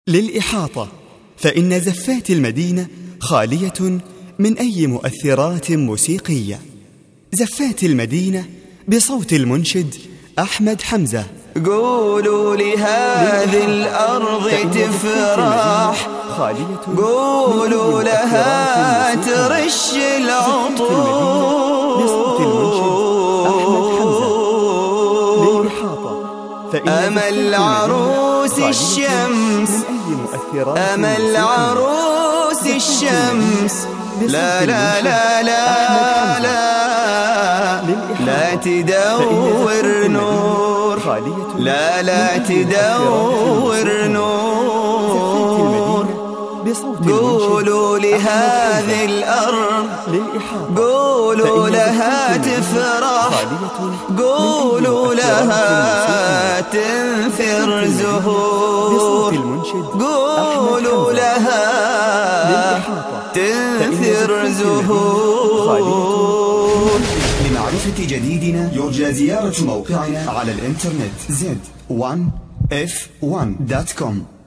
للإحاطة، فإن زفات المدينة خالية من أي مؤثرات موسيقية. زفات المدينة بصوت المنشد أحمد حمزة. قولوا لهذه الأرض تفرح، قولوا لها ترش العطور، أمل عروس الشمس، أمل عروس الشمس، لا لا لا لا لا لا تدور نور، لا لا تدور نور. قولوا لهذه الأرض، قولوا لها تفرح، قولوا لها تنثر زهور، قولوا لها تنثر زهور. لمعرفة جديدنا يرجى زيارة موقعنا على الإنترنت z1f1.com.